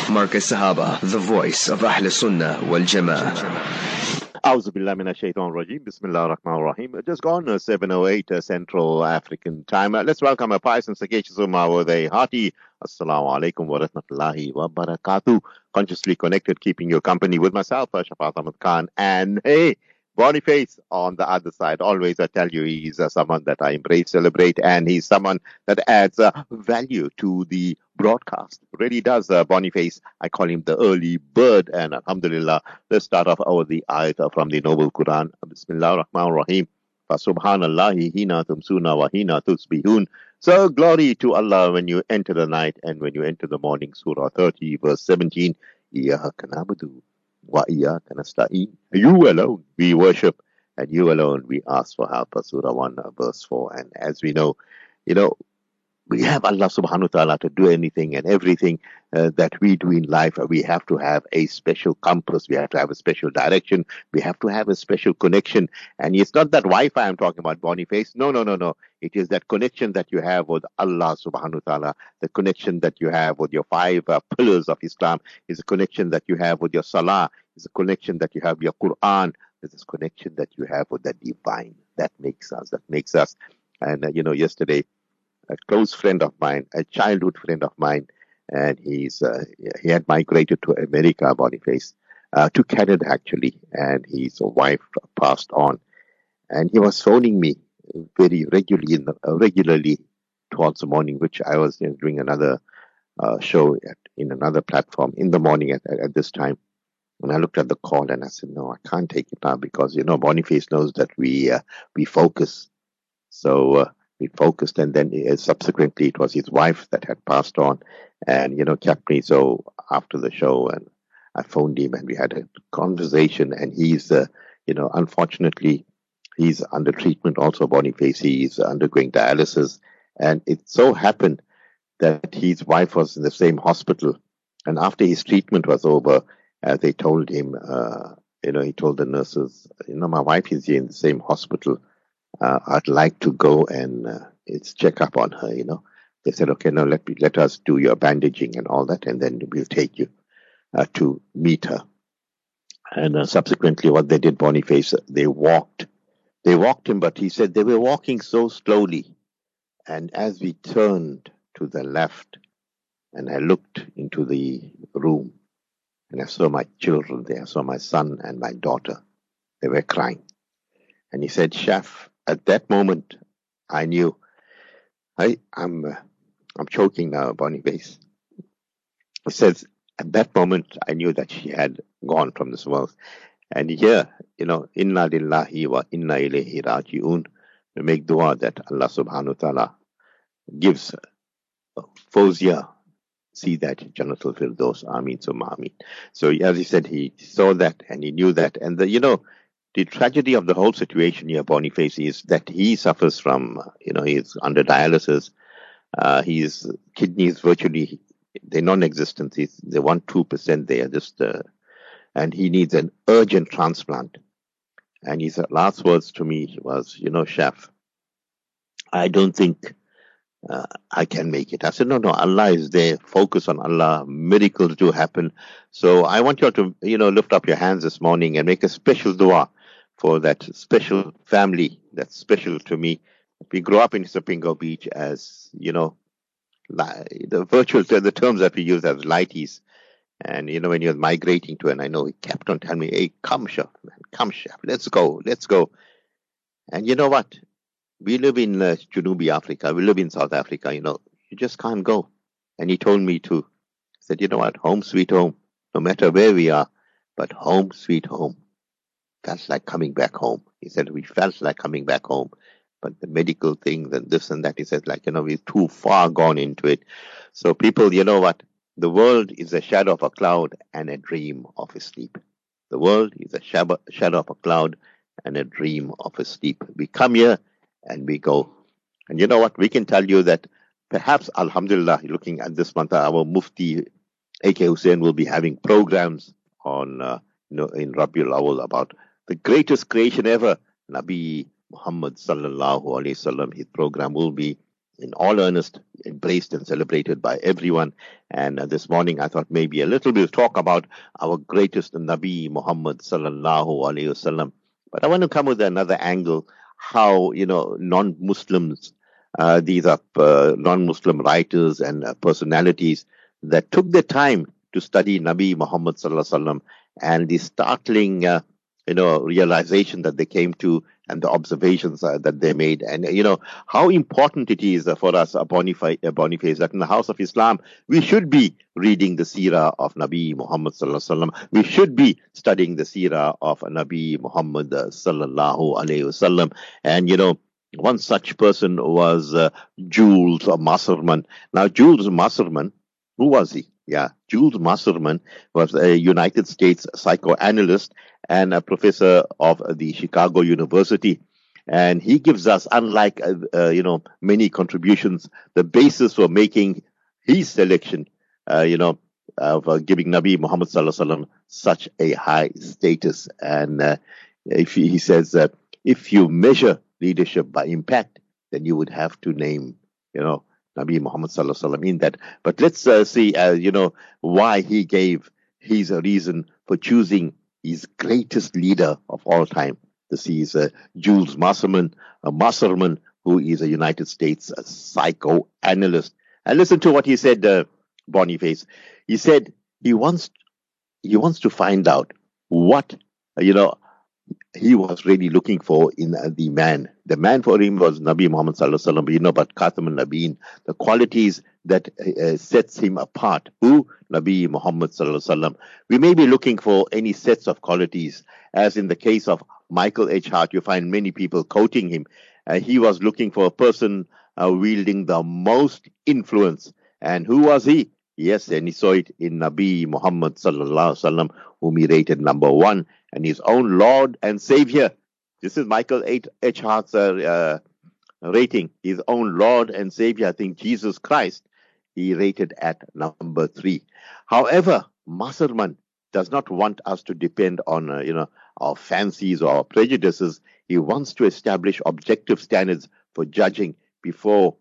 Marcus Sahaba, the voice of Ahl Sunnah wal Jama'ah. A'udhu billahi minash shaitanir rajim. Bismillahir Rahmanir Rahim. Just gone 7:08 Central African time. Let's welcome a Pious and Sagacious Ummah with a hearty Assalamu alaikum wa rahmatullahi wa barakatuh. Consciously connected, keeping you company with myself, Shafat Ahmad Khan, and hey, Boniface on the other side. Always I tell you, he's someone that I embrace, celebrate, and he's someone that adds value to the broadcast. Really does, Boniface. I call him the early bird, and alhamdulillah, let's start off our the ayat from the Noble Quran. Bismillah ar-Rahman ar-Rahim. Subhanallahi hina tumsuna wa hina tusbihun. So glory to Allah when you enter the night and when you enter the morning. Surah 30, verse 17. Iyyaka na'budu wa iyyaka nasta'in. You alone we worship, and you alone we ask for help. Surah 1, verse 4. And as we know, we have Allah subhanahu wa ta'ala to do anything and everything that we do in life. We have to have a special compass. We have to have a special direction. We have to have a special connection. And it's not that Wi-Fi I'm talking about, Boniface. No. It is that connection that you have with Allah subhanahu wa ta'ala. The connection that you have with your 5 pillars of Islam is a connection that you have with your Salah. Is a connection that you have with your Quran. There's this connection that you have with the divine. That makes us. And, yesterday, a close friend of mine, a childhood friend of mine, and he had migrated to America, Boniface, to Canada actually, and his wife passed on, and he was phoning me very regularly towards the morning, which I was doing another show in another platform in the morning at this time. And I looked at the call and I said, no, I can't take it now because Boniface knows that we focus, so. We focused, and then subsequently it was his wife that had passed on, and kept me. So after the show, and I phoned him, and we had a conversation. And he's, unfortunately, he's under treatment also. Boniface, he's undergoing dialysis, and it so happened that his wife was in the same hospital. And after his treatment was over, they told him, he told the nurses, my wife is here in the same hospital. I'd like to go and it's check up on her, They said, okay, now let us do your bandaging and all that, and then we'll take you to meet her. And subsequently what they did, Boniface, they walked him, but he said they were walking so slowly. And as we turned to the left, and I looked into the room, and I saw my children there, I saw my son and my daughter. They were crying. And he said, Chef, at that moment, I knew, I'm choking now, Boniface. He says, at that moment, I knew that she had gone from this world. And here, inna lillahi wa inna ilayhi raji'un. We make dua that Allah subhanahu wa ta'ala gives Fawzia, see that Jannatul Firdaus, Ameen summa Ameen. So as he said, he saw that and he knew that. And the tragedy of the whole situation here, Boniface, is that he suffers from, he's under dialysis. His kidneys virtually, they're non-existent. They're 1-2%. They are just, and he needs an urgent transplant. And his last words to me was, Chef, I don't think I can make it. I said, no, Allah is there. Focus on Allah. Miracles do happen. So I want you all to, lift up your hands this morning and make a special dua for that special family that's special to me. We grew up in Sapingo Beach as, the terms that we use as lighties. And, when you're migrating to, and I know he kept on telling me, hey, come, Chef, let's go. And you know what? We live in Junubi Africa. We live in South Africa, you just can't go. And he told me to, he said, you know what? Home sweet home, no matter where we are, but home sweet home. Felt like coming back home. He said, we felt like coming back home. But the medical things and this and that, he said, we're too far gone into it. So people, you know what? The world is a shadow of a cloud and a dream of a sleep. The world is a shadow of a cloud and a dream of a sleep. We come here and we go. And you know what? We can tell you that perhaps, alhamdulillah, looking at this month, our Mufti, A.K. Hussain, will be having programs on, in Rabiul Awal about the greatest creation ever, Nabi Muhammad sallallahu alaihi wasallam. His program will be in all earnest, embraced and celebrated by everyone. And this morning, I thought maybe a little bit of talk about our greatest Nabi Muhammad sallallahu alaihi wasallam. But I want to come with another angle: how non-Muslims, these are non-Muslim writers and personalities that took the time to study Nabi Muhammad sallallahu alaihi wasallam, and the startling realization that they came to, and the observations that they made, and how important it is for us, Boniface, that in the House of Islam we should be reading the seerah of Nabi Muhammad sallallahu alaihi wasallam. We should be studying the seerah of Nabi Muhammad sallallahu alaihi wasallam. And one such person was Jules Masserman. Now, Jules Masserman, who was he? Yeah, Jules Masserman was a United States psychoanalyst and a professor of the Chicago University. And he gives us, unlike, many contributions, the basis for making his selection, of giving Nabi Muhammad sallallahu alaihi wasallam such a high status. And if he says that if you measure leadership by impact, then you would have to name, Nabi Muhammad sallallahu alaihi wasallam in that. But let's see, why he gave his reason for choosing his greatest leader of all time. This is Jules Masserman, who is a United States psychoanalyst. And listen to what he said, Boniface. He said he wants to find out what he was really looking for in the man. The man for him was Nabi Muhammad sallallahu alaihi wasallam. But Khatam al-Nabiyyin, the qualities that sets him apart. Who? Nabi Muhammad sallallahu alaihi wasallam. We may be looking for any sets of qualities, as in the case of Michael H. Hart. You find many people quoting him. He was looking for a person wielding the most influence. And who was he? Yes, and he saw it in Nabi Muhammad sallallahu alaihi wasallam, whom he rated number one, and his own Lord and Savior. This is Michael H. Hart's rating. His own Lord and Savior, I think Jesus Christ, he rated at number 3. However, Masserman does not want us to depend on our fancies or our prejudices. He wants to establish objective standards for judging before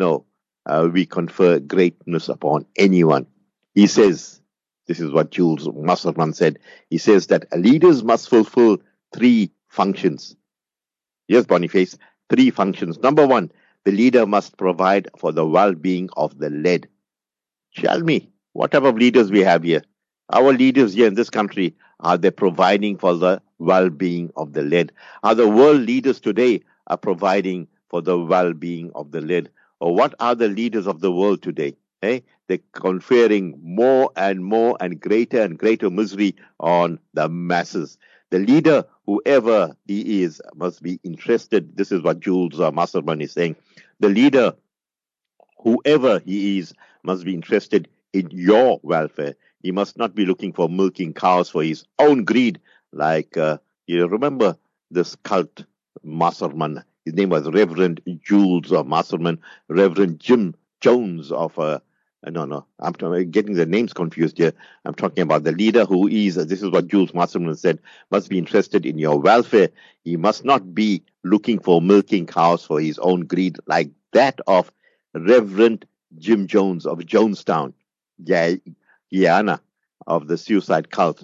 we confer greatness upon anyone. He says, this is what Jules Masserman said. He says that leaders must fulfill 3 functions. Yes, Boniface, 3 functions. Number 1, the leader must provide for the well-being of the led. Tell me, what type of leaders we have here? Our leaders here in this country, are they providing for the well-being of the led? Are the world leaders today are providing for the well-being of the led? Or what are the leaders of the world today? They're conferring more and more and greater misery on the masses. The leader, whoever he is, must be interested. This is what Jules Masserman is saying. The leader, whoever he is, must be interested in your welfare. He must not be looking for milking cows for his own greed. Like, remember this cult Masserman. His name was Reverend Jules Masserman, Reverend Jim Jones of I'm getting the names confused here. I'm talking about the leader who is, this is what Jules Masserman said, must be interested in your welfare. He must not be looking for milking cows for his own greed, like that of Reverend Jim Jones of Jonestown, Guyana, of the suicide cult.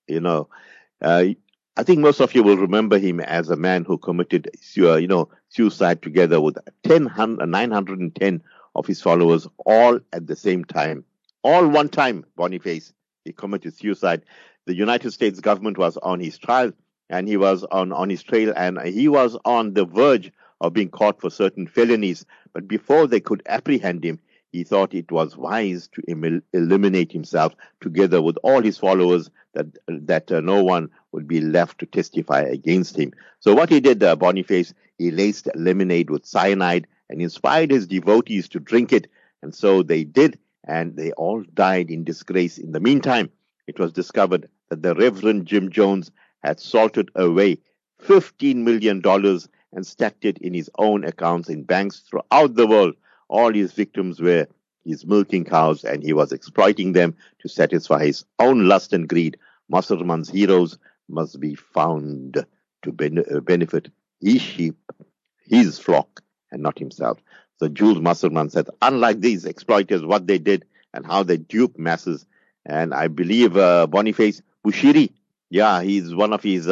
I think most of you will remember him as a man who committed suicide together with 910 of his followers, all at the same time. All one time, Boniface, he committed suicide. The United States government was on his trial, and he was on his trail, and he was on the verge of being caught for certain felonies. But before they could apprehend him, he thought it was wise to eliminate himself together with all his followers, that no one would be left to testify against him. So what he did, Boniface, he laced lemonade with cyanide and inspired his devotees to drink it. And so they did, and they all died in disgrace. In the meantime, it was discovered that the Reverend Jim Jones had salted away $15 million and stacked it in his own accounts in banks throughout the world. All his victims were his milking cows, and he was exploiting them to satisfy his own lust and greed. Masserman's heroes must be found to benefit his sheep, his flock, and not himself. So Jules Masserman said, unlike these exploiters, what they did and how they duped masses. And I believe Boniface Bushiri, he's one of his,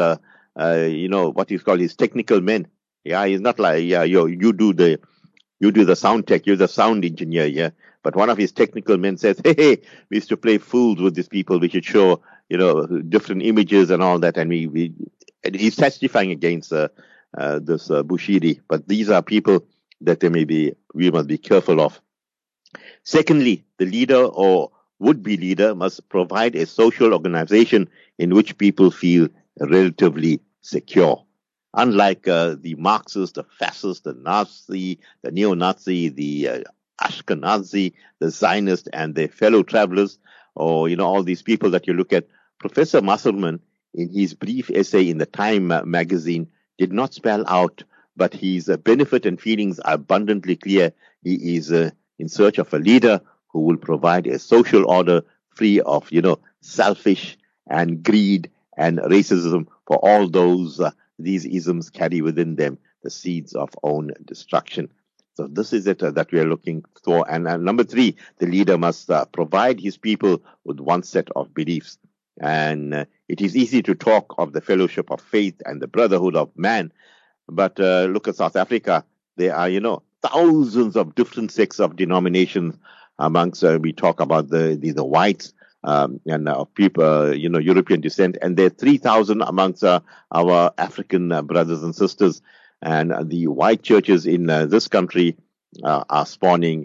what he's called his technical men. Yeah, he's not like, you do the sound tech, you're the sound engineer, yeah. But one of his technical men says, hey, we used to play fools with these people. We should show, different images and all that. And and he's testifying against this Bushiri. But these are people that we must be careful of. Secondly, the leader or would-be leader must provide a social organization in which people feel relatively secure. Unlike the Marxists, the fascists, the Nazi, the neo-Nazi, the Ashkenazi, the Zionist, and their fellow travelers, or all these people that you look at, Professor Masserman, in his brief essay in the Time magazine, did not spell out, but his benefit and feelings are abundantly clear. He is in search of a leader who will provide a social order free of, selfish and greed and racism for all these isms carry within them the seeds of own destruction. So this is it that we are looking for. And number three, the leader must provide his people with one set of beliefs. And it is easy to talk of the fellowship of faith and the brotherhood of man. But look at South Africa. There are, thousands of different sects of denominations amongst, we talk about the whites, and people, European descent, and there are 3,000 amongst our African brothers and sisters. And the white churches in this country are spawning,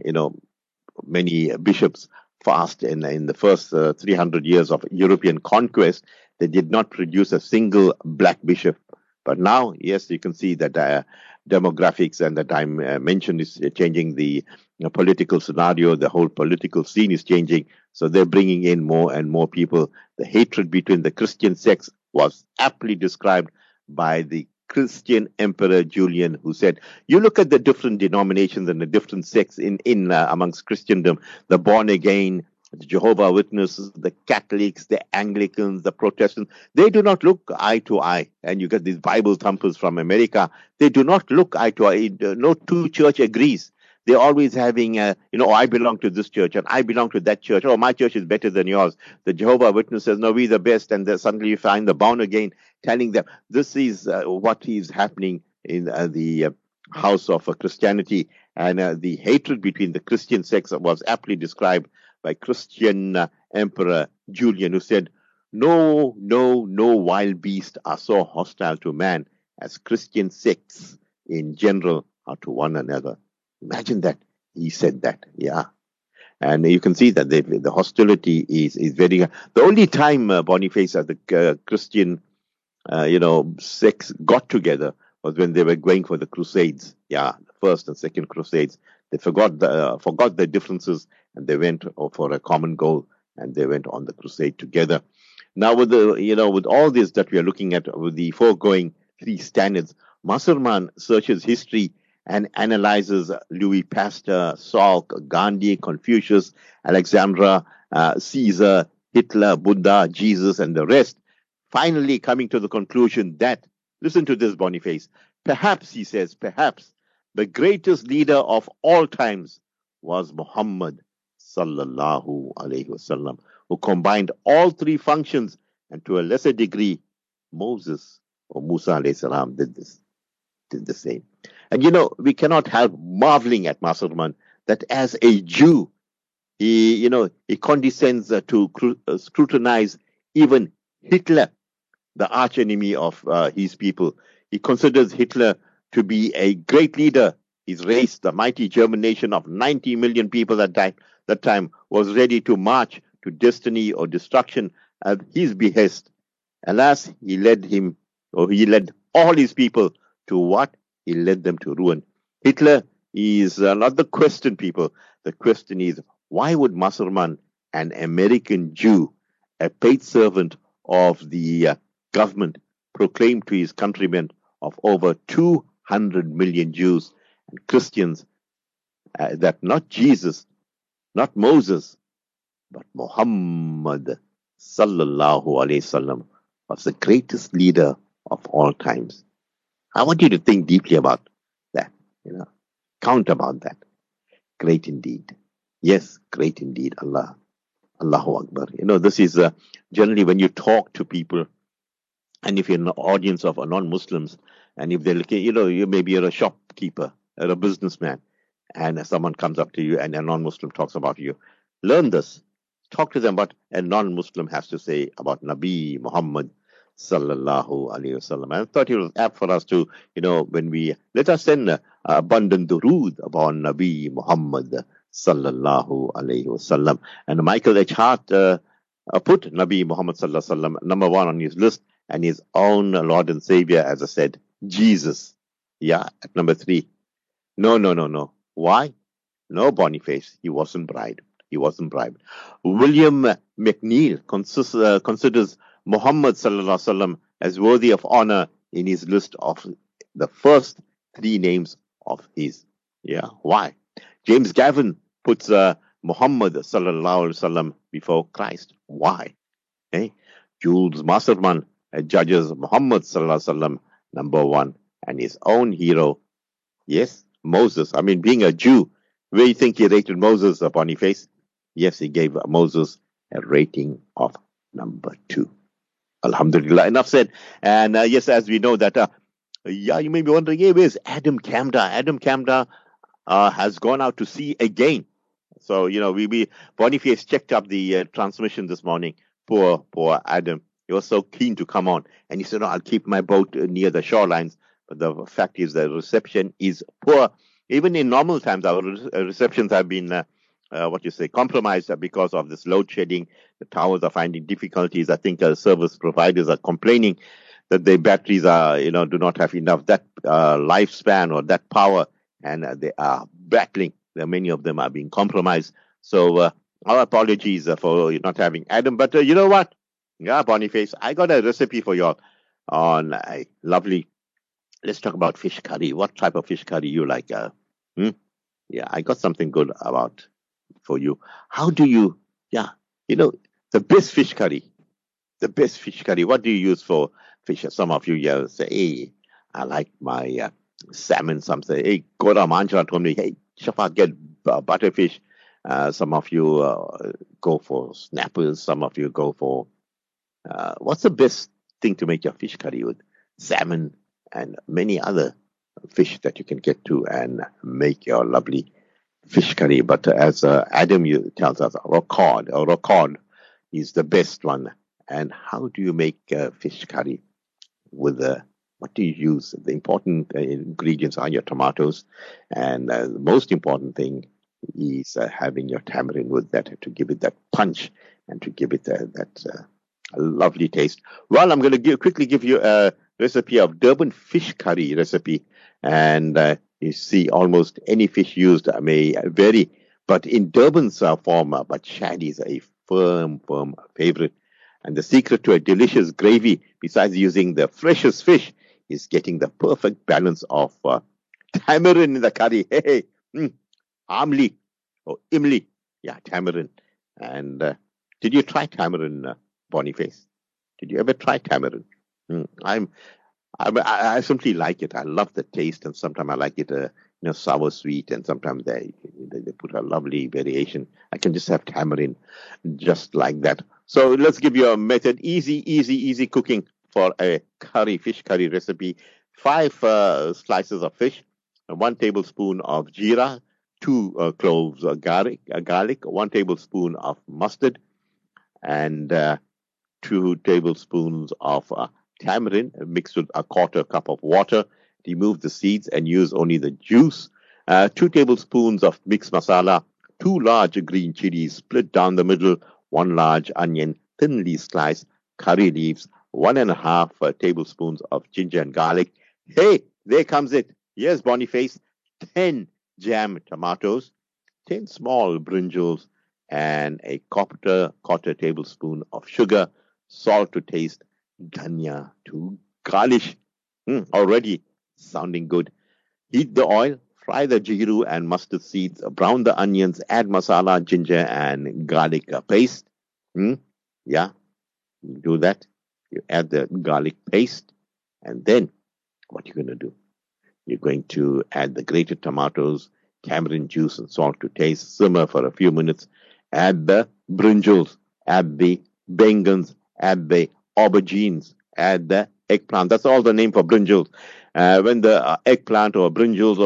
many bishops fast. In the first 300 years of European conquest, they did not produce a single black bishop. But now, yes, you can see that demographics and that I mentioned is changing the political scenario. The whole political scene is changing. So they're bringing in more and more people. The hatred between the Christian sects was aptly described by the Christian Emperor Julian, who said, you look at the different denominations and the different sects in amongst Christendom, the born again, the Jehovah's Witnesses, the Catholics, the Anglicans, the Protestants, they do not look eye to eye. And you get these Bible thumpers from America. They do not look eye to eye. No two church agrees. They're always having, I belong to this church and I belong to that church. Oh, my church is better than yours. The Jehovah's Witness says, no, we're the best. And then suddenly you find the born again telling them this is what is happening in the house of Christianity. And the hatred between the Christian sects was aptly described by Christian Emperor Julian, who said, no wild beasts are so hostile to man as Christian sects in general are to one another. Imagine that. He said that. Yeah. And you can see that the hostility is very... The only time Boniface and the Christian, sects got together was when they were going for the Crusades. Yeah, the first and second Crusades. They forgot their differences and they went for a common goal and they went on the crusade together. Now, with with all this that we are looking at, with the foregoing three standards, Masserman searches history and analyzes Louis Pasteur, Salk, Gandhi, Confucius, Alexandra, Caesar, Hitler, Buddha, Jesus, and the rest, finally coming to the conclusion that, listen to this, Boniface, perhaps, he says, perhaps the greatest leader of all times was Muhammad sallallahu alaihi wasallam, who combined all three functions, and to a lesser degree, Moses or Musa alayhi salam did the same. And we cannot help marveling at Masserman that as a Jew, he condescends to scrutinize even Hitler, the archenemy of his people. He considers Hitler to be a great leader. His race, the mighty German nation of 90 million people at that time, was ready to march to destiny or destruction at his behest. Alas, he led all his people to what? He led them to ruin. Hitler is not the question, people. The question is, why would Masserman, an American Jew, a paid servant of the government, proclaim to his countrymen of over 200 million Jews and Christians that not Jesus, not Moses, but Muhammad sallallahu alaihi wasallam was the greatest leader of all times? I want you to think deeply about that, count about that. Great indeed. Yes, great indeed. Allahu Akbar. This is generally when you talk to people, and if you're in an audience of non-Muslims, and if they're looking, maybe you're a shopkeeper or a businessman, and someone comes up to you and a non-Muslim talks about you, learn this. Talk to them what a non-Muslim has to say about Nabi Muhammad sallallahu alaihi wasallam. I thought it was apt for us to, let us send abundant durood upon Nabi Muhammad sallallahu alaihi wasallam. And Michael H. Hart put Nabi Muhammad sallallahu alaihi wasallam number one on his list, and his own Lord and Savior, as I said, Jesus. Yeah, at number 3. No. Why? No, Boniface. He wasn't bribed. William McNeill considers Muhammad sallallahu alaihi wasallam as worthy of honor in his list of the first 3 names of his. Yeah, why? James Gavin puts Muhammad sallallahu alaihi wasallam before Christ. Why? Jules Masterman judges Muhammad sallallahu alaihi wasallam number 1, and his own hero, yes, Moses. I mean, being a Jew, where do you think he rated Moses, Boniface? Yes, he gave Moses a rating of number 2. Alhamdulillah. Enough said. And yes, as we know that, you may be wondering, where's Adam Kamda? Adam Kamda has gone out to sea again. So, Boniface checked up the transmission this morning. Poor Adam. He was so keen to come on. And he said, no, I'll keep my boat near the shorelines. But the fact is the reception is poor. Even in normal times, our receptions have been, compromised because of this load shedding. The towers are finding difficulties. I think service providers are complaining that their batteries are, do not have enough that lifespan or that power. And they are battling. Many of them are being compromised. So our apologies for not having Adam. But you know what? Yeah, Boniface, I got a recipe for you all on a lovely, let's talk about fish curry. What type of fish curry you like? Yeah, I got something good for you. How do you, the best fish curry. What do you use for fish? Some of you say, hey, I like my salmon. Some say, hey, Gora Manjra told me, hey, Shafa, get butterfish. Some of you go for snappers. Some of you go for, what's the best thing to make your fish curry with? Salmon and many other fish that you can get to and make your lovely fish curry. But as Adam tells us, rock cod is the best one. And how do you make fish curry with what do you use? The important ingredients are your tomatoes, and the most important thing is having your tamarind with that to give it that punch and to give it that lovely taste. Well, I'm going to quickly give you a recipe of Durban fish curry recipe, and you see almost any fish used may vary, but in Durban's form, but shad is a firm favorite. And the secret to a delicious gravy, besides using the freshest fish, is getting the perfect balance of tamarind in the curry. Amli or imli. Yeah, tamarind. And did you try tamarind, Boniface? Did you ever try tamarind? I simply like it. I love the taste, and sometimes I like it, sour sweet, and sometimes they put a lovely variation. I can just have tamarind just like that. So let's give you a method. Easy cooking for a fish curry recipe. 5 slices of fish, 1 tablespoon of jeera, 2 cloves of garlic, 1 tablespoon of mustard, and 2 tablespoons of tamarind mixed with a 1/4 cup of water. Remove the seeds and use only the juice. 2 tablespoons of mixed masala, 2 large green chilies split down the middle, 1 large onion thinly sliced, curry leaves, 1.5 tablespoons of ginger and garlic. Hey, there comes it. Yes, Boniface, 10 jam tomatoes, 10 small brinjals, and a 1/4 tablespoon of sugar, salt to taste, dhania to garnish. Already sounding good. Heat the oil, fry the jeeru and mustard seeds, brown the onions, add masala, ginger, and garlic paste. Yeah, you do that. You add the garlic paste, and then what you're going to do? You're going to add the grated tomatoes, tamarind juice and salt to taste. Simmer for a few minutes. Add the brinjals, add the bengans, add the aubergines, add the eggplant. That's all the name for brinjals. When the eggplant or brinjals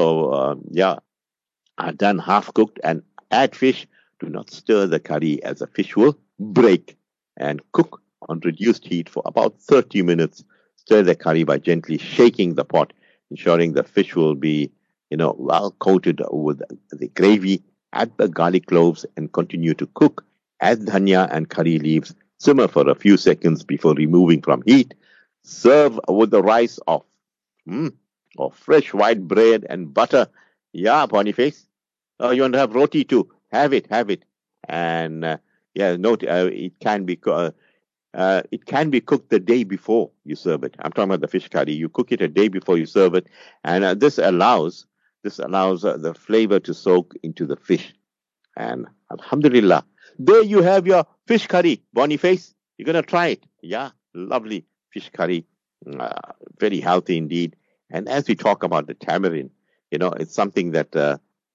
are done half cooked, and add fish, do not stir the curry as the fish will break, and cook on reduced heat for about 30 minutes. Stir the curry by gently shaking the pot, ensuring the fish will be, well coated with the gravy. Add the garlic cloves and continue to cook. Add dhania and curry leaves. Simmer for a few seconds before removing from heat. Serve with the rice of fresh white bread and butter. Yeah, Boniface. Oh, you want to have roti too? Have it. And note it can be cooked the day before you serve it. I'm talking about the fish curry. You cook it a day before you serve it, and this allows the flavor to soak into the fish. And alhamdulillah, there you have your fish curry, Boniface. You're gonna try it. Yeah, lovely fish curry, very healthy indeed. And as we talk about the tamarind, it's something that.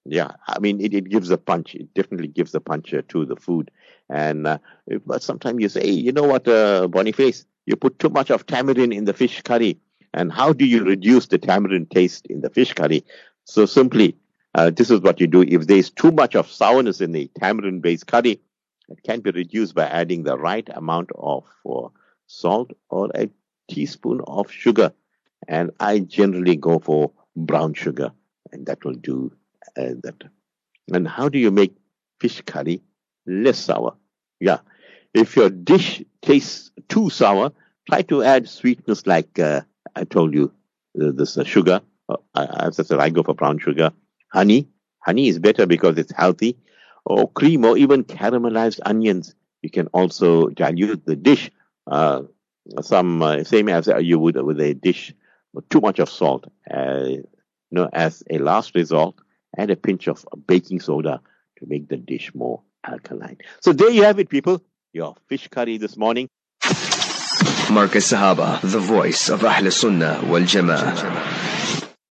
It gives a punch. It definitely gives a punch to the food. And but sometimes you say, hey, you know what, Boniface, you put too much of tamarind in the fish curry. And how do you reduce the tamarind taste in the fish curry? So simply, this is what you do. If there's too much of sourness in the tamarind-based curry, it can be reduced by adding the right amount of salt or a teaspoon of sugar. And I generally go for brown sugar, and that will do that. And how do you make fish curry less sour? Yeah, if your dish tastes too sour, try to add sweetness like I told you, this sugar. As I said, I go for brown sugar. Honey is better because it's healthy. Or cream, or even caramelized onions. You can also dilute the dish. Same as you would with a dish with too much of salt. As a last resort, add a pinch of baking soda to make the dish more alkaline. So there you have it, people. Your fish curry this morning. Marcus Sahaba, the voice of Ahl Sunnah wal Jama'ah.